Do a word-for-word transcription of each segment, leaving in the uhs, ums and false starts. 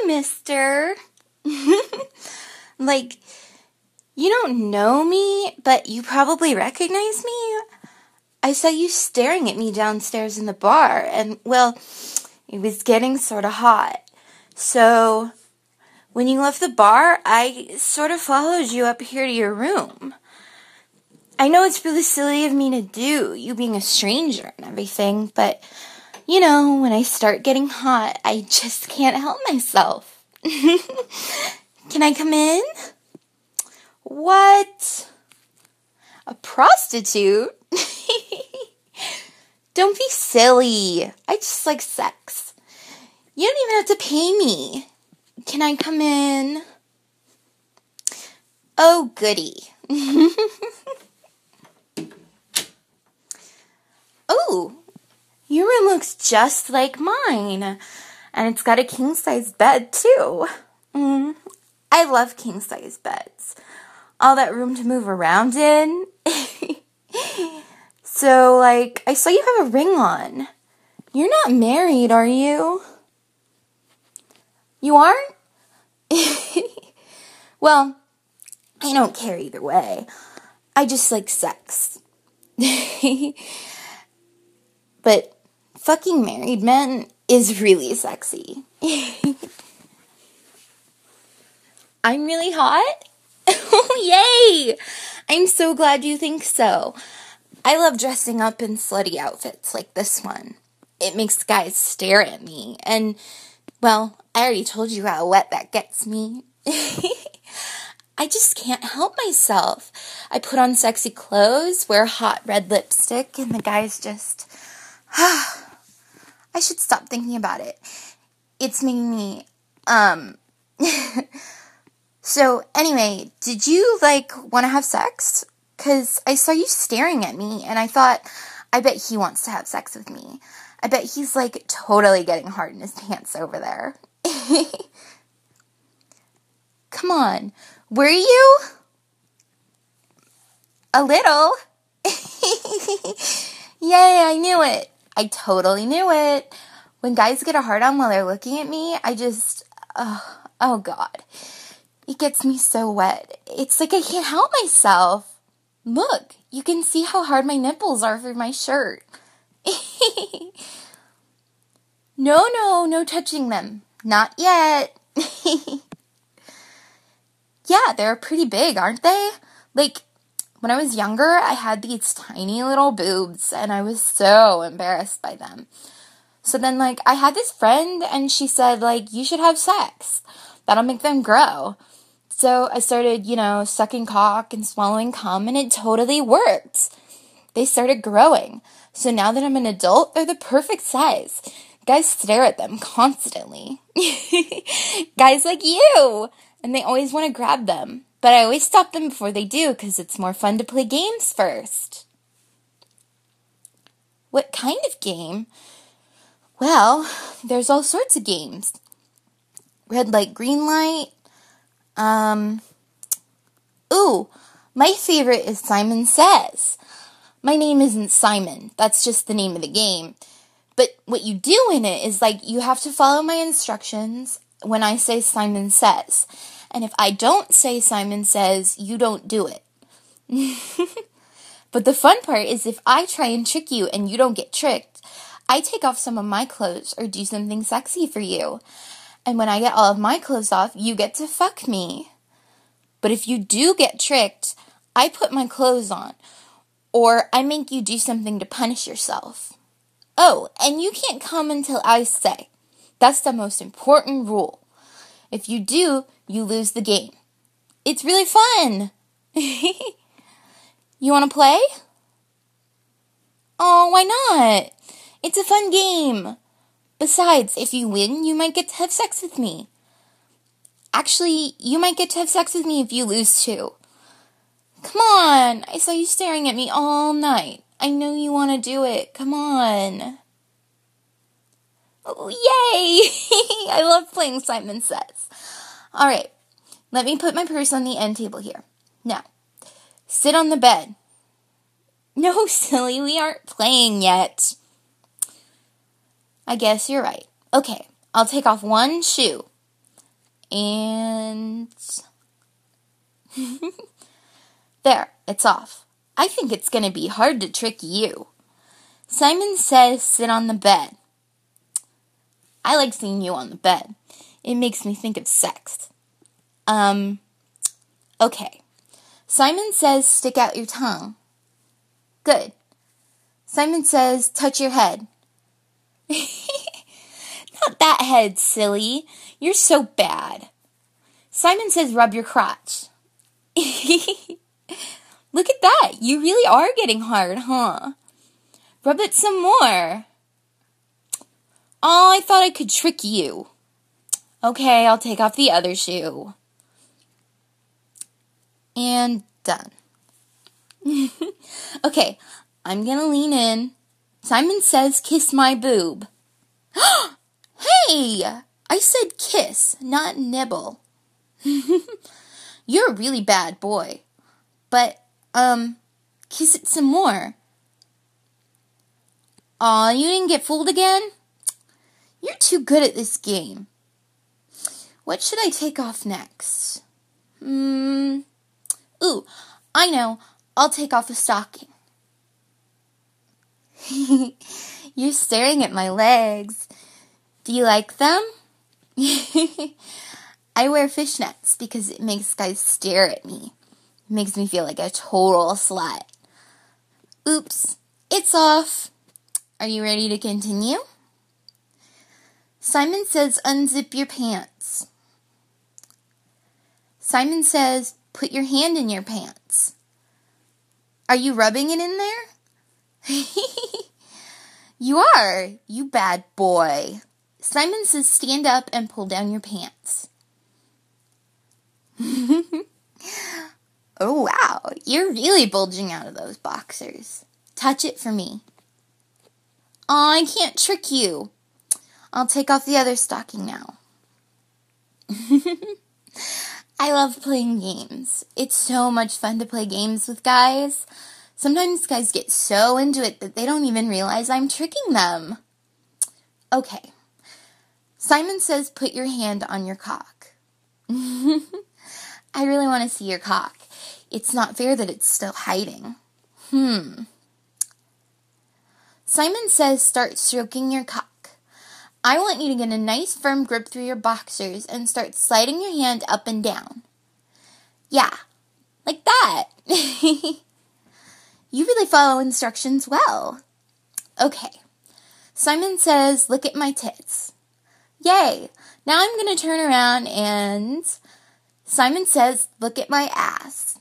mister. Like, you don't know me, but you probably recognize me. I saw you staring at me downstairs in the bar, and, well, it was getting sort of hot. So, when you left the bar, I sort of followed you up here to your room. I know it's really silly of me to do, you being a stranger and everything, but, you know, when I start getting hot, I just can't help myself. Can I come in? What? A prostitute? Don't be silly. I just like sex. You don't even have to pay me. Can I come in? Oh, goody. Oh, your room looks just like mine. And it's got a king-size bed, too. Mm, I love king-size beds. All that room to move around in. So, like, I saw you have a ring on. You're not married, are you? You aren't? Well, I don't care either way. I just like sex. But fucking married men is really sexy. I'm really hot? Oh, yay! I'm so glad you think so. I love dressing up in slutty outfits like this one. It makes guys stare at me. And, well, I already told you how wet that gets me. I just can't help myself. I put on sexy clothes, wear hot red lipstick, and the guys just... I should stop thinking about it. It's making me, um... So, anyway, did you, like, want to have sex? Because I saw you staring at me, and I thought, I bet he wants to have sex with me. I bet he's, like, totally getting hard in his pants over there. Come on. Were you? A little. Yay, I knew it. I totally knew it. When guys get a hard on while they're looking at me, I just, oh, oh God. It gets me so wet. It's like I can't help myself. Look, you can see how hard my nipples are through my shirt. No, no, no touching them. Not yet. Yeah, they're pretty big, aren't they? Like, when I was younger, I had these tiny little boobs, and I was so embarrassed by them. So then, like, I had this friend, and she said, like, you should have sex. That'll make them grow. So I started, you know, sucking cock and swallowing cum, and it totally worked. They started growing. So now that I'm an adult, they're the perfect size. Guys stare at them constantly. Guys like you! And they always want to grab them. But I always stop them before they do, because it's more fun to play games first. What kind of game? Well, there's all sorts of games. Red light, green light. Um, ooh, my favorite is Simon Says. My name isn't Simon. That's just the name of the game. But what you do in it is, like, you have to follow my instructions when I say Simon Says. And if I don't say Simon Says, you don't do it. But the fun part is if I try and trick you and you don't get tricked, I take off some of my clothes or do something sexy for you. And when I get all of my clothes off, you get to fuck me. But if you do get tricked, I put my clothes on. Or I make you do something to punish yourself. Oh, and you can't come until I say. That's the most important rule. If you do, you lose the game. It's really fun. You want to play? Oh, why not? It's a fun game. Besides, if you win, you might get to have sex with me. Actually, you might get to have sex with me if you lose too. Come on, I saw you staring at me all night. I know you want to do it. Come on. Oh, yay! I love playing Simon Says. All right, let me put my purse on the end table here. Now, sit on the bed. No, silly, we aren't playing yet. I guess you're right. Okay, I'll take off one shoe. And there, it's off. I think it's going to be hard to trick you. Simon says sit on the bed. I like seeing you on the bed. It makes me think of sex. Um, okay. Simon says stick out your tongue. Good. Simon says touch your head. Not that head, silly. You're so bad. Simon says rub your crotch. Look at that. You really are getting hard, huh? Rub it some more. Oh, I thought I could trick you. Okay, I'll take off the other shoe. And done. Okay, I'm gonna lean in. Simon says kiss my boob. Hey! I said kiss, not nibble. You're a really bad boy. But, um, kiss it some more. Aw, you didn't get fooled again? You're too good at this game. What should I take off next? Hmm. Ooh, I know. I'll take off the stocking. You're staring at my legs. Do you like them? I wear fishnets because it makes guys stare at me. It makes me feel like a total slut. Oops, it's off. Are you ready to continue? Simon says unzip your pants. Simon says put your hand in your pants. Are you rubbing it in there? You are, you bad boy. Simon says stand up and pull down your pants. Oh, wow. You're really bulging out of those boxers. Touch it for me. Aw, I can't trick you. I'll take off the other stocking now. I love playing games. It's so much fun to play games with guys. Sometimes guys get so into it that they don't even realize I'm tricking them. Okay. Simon says put your hand on your cock. I really want to see your cock. It's not fair that it's still hiding. Hmm. Simon says start stroking your cock. I want you to get a nice firm grip through your boxers and start sliding your hand up and down. Yeah, like that. You really follow instructions well. Okay. Simon says, look at my tits. Yay. Now I'm going to turn around and Simon says, look at my ass.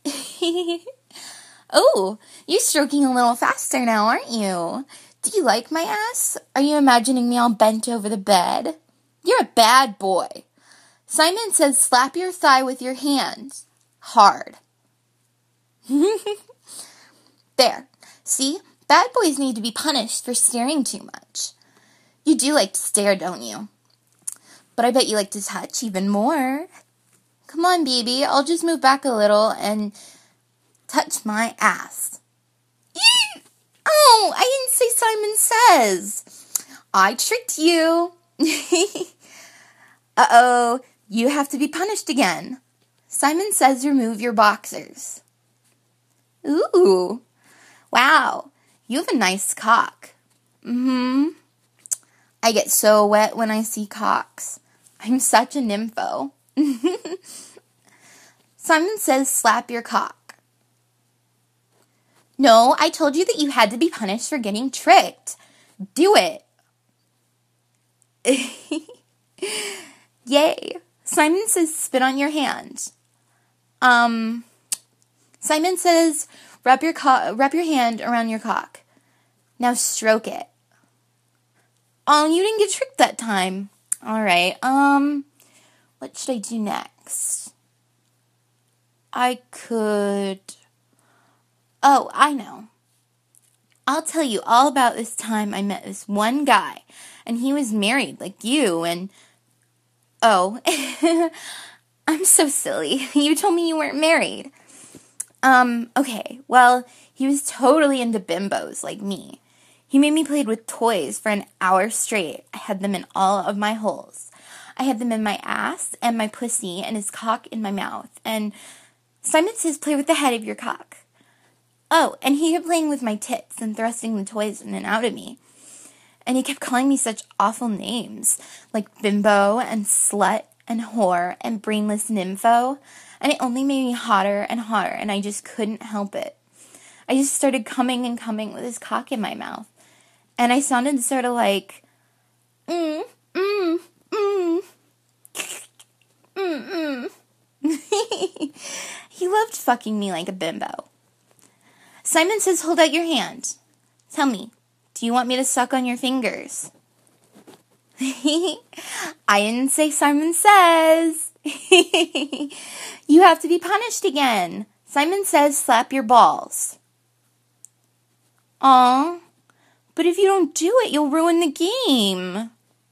Oh, you're stroking a little faster now, aren't you? Do you like my ass? Are you imagining me all bent over the bed? You're a bad boy. Simon says, slap your thigh with your hand. Hard. There. See? Bad boys need to be punished for staring too much. You do like to stare, don't you? But I bet you like to touch even more. Come on, baby. I'll just move back a little and touch my ass. Eee! Oh, I didn't say Simon says. I tricked you. Uh-oh. You have to be punished again. Simon says remove your boxers. Ooh. Wow. You have a nice cock. Mm-hmm. I get so wet when I see cocks. I'm such a nympho. Simon says slap your cock. No, I told you that you had to be punished for getting tricked. Do it. Yay. Simon says spit on your hand. Um, Simon says wrap your co- wrap your hand around your cock. Now stroke it. Oh, you didn't get tricked that time. All right. Um, what should I do next? I could... Oh, I know. I'll tell you all about this time I met this one guy, and he was married like you, and... Oh, I'm so silly. You told me you weren't married. Um, okay, well, he was totally into bimbos like me. He made me play with toys for an hour straight. I had them in all of my holes. I had them in my ass and my pussy and his cock in my mouth. And Simon says, play with the head of your cock. Oh, and he kept playing with my tits and thrusting the toys in and out of me. And he kept calling me such awful names, like bimbo and slut and whore and brainless nympho. And it only made me hotter and hotter, and I just couldn't help it. I just started coming and coming with his cock in my mouth. And I sounded sort of like, mm, mm, mm, mm, mm. He loved fucking me like a bimbo. Simon says, hold out your hand. Tell me, do you want me to suck on your fingers? I didn't say Simon says. You have to be punished again. Simon says, slap your balls. Aw, but if you don't do it, you'll ruin the game.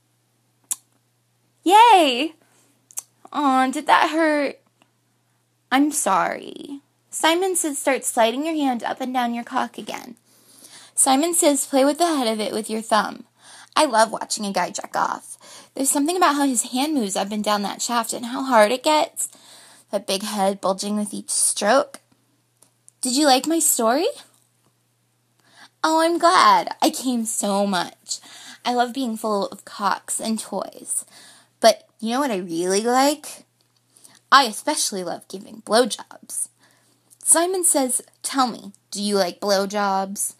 Yay. Aw, did that hurt? I'm sorry. Simon says, start sliding your hand up and down your cock again. Simon says, play with the head of it with your thumb. I love watching a guy jack off. There's something about how his hand moves up and down that shaft and how hard it gets. That big head bulging with each stroke. Did you like my story? Oh, I'm glad. I came so much. I love being full of cocks and toys. But you know what I really like? I especially love giving blowjobs. Simon says, tell me, do you like blowjobs?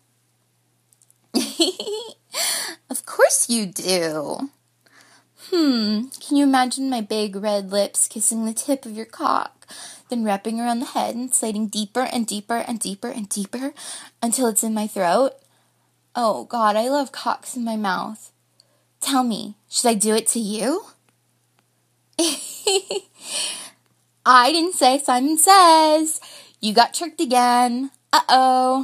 Of course you do. Hmm, can you imagine my big red lips kissing the tip of your cock, then wrapping around the head and sliding deeper and deeper and deeper and deeper until it's in my throat? Oh, God, I love cocks in my mouth. Tell me, should I do it to you? I didn't say Simon says. You got tricked again. Uh-oh.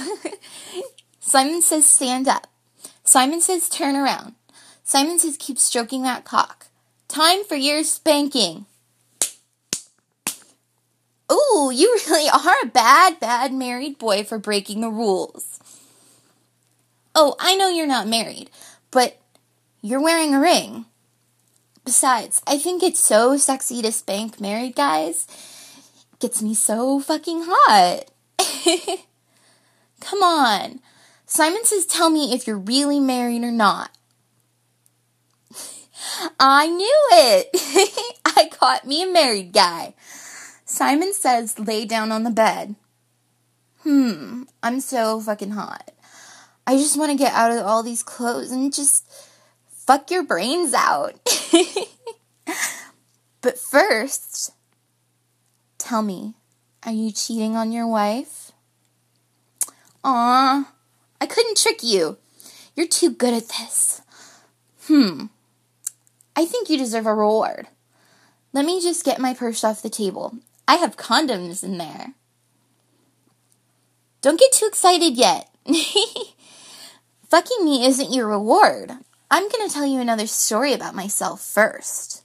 Simon says stand up. Simon says turn around. Simon says keep stroking that cock. Time for your spanking. Ooh, you really are a bad, bad married boy for breaking the rules. Oh, I know you're not married, but you're wearing a ring. Besides, I think it's so sexy to spank married guys. It gets me so fucking hot. Come on. Simon says tell me if you're really married or not. I knew it. I caught me a married guy. Simon says lay down on the bed. Hmm, I'm so fucking hot. I just want to get out of all these clothes and just fuck your brains out. But first, tell me, are you cheating on your wife? Aw, I couldn't trick you. You're too good at this. Hmm, I think you deserve a reward. Let me just get my purse off the table. I have condoms in there. Don't get too excited yet. Fucking me isn't your reward. I'm going to tell you another story about myself first.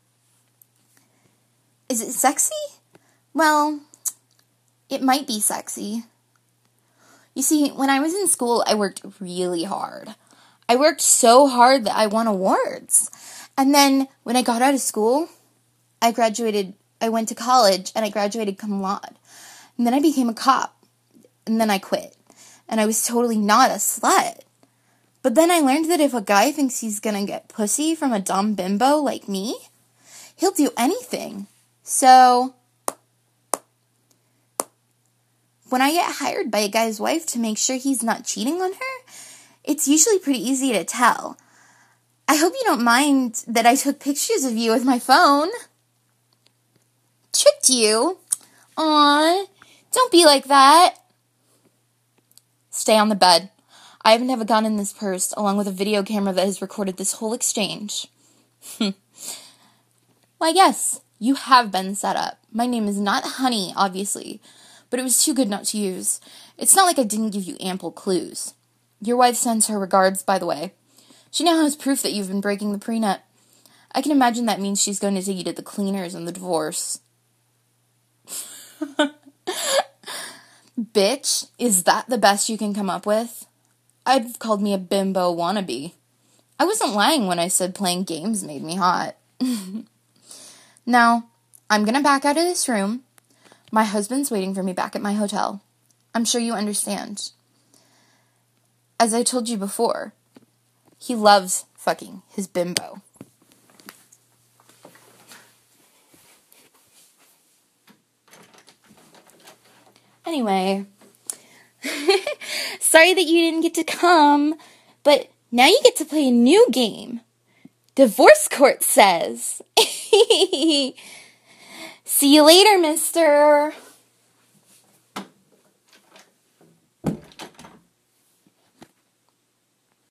Is it sexy? Well, it might be sexy. You see, when I was in school, I worked really hard. I worked so hard that I won awards. And then when I got out of school, I graduated, I went to college and I graduated cum laude. And then I became a cop. And then I quit. And I was totally not a slut. But then I learned that if a guy thinks he's gonna get pussy from a dumb bimbo like me, he'll do anything. So, when I get hired by a guy's wife to make sure he's not cheating on her, it's usually pretty easy to tell. I hope you don't mind that I took pictures of you with my phone. Tricked you? Aw, don't be like that. Stay on the bed. I happen to have a gun in this purse, along with a video camera that has recorded this whole exchange. Why, yes, you have been set up. My name is not Honey, obviously, but it was too good not to use. It's not like I didn't give you ample clues. Your wife sends her regards, by the way. She now has proof that you've been breaking the prenup. I can imagine that means she's going to take you to the cleaners and the divorce. Bitch, is that the best you can come up with? I've called me a bimbo wannabe. I wasn't lying when I said playing games made me hot. Now, I'm gonna back out of this room. My husband's waiting for me back at my hotel. I'm sure you understand. As I told you before, he loves fucking his bimbo. Anyway, sorry that you didn't get to come, but now you get to play a new game. Divorce Court says. See you later, mister.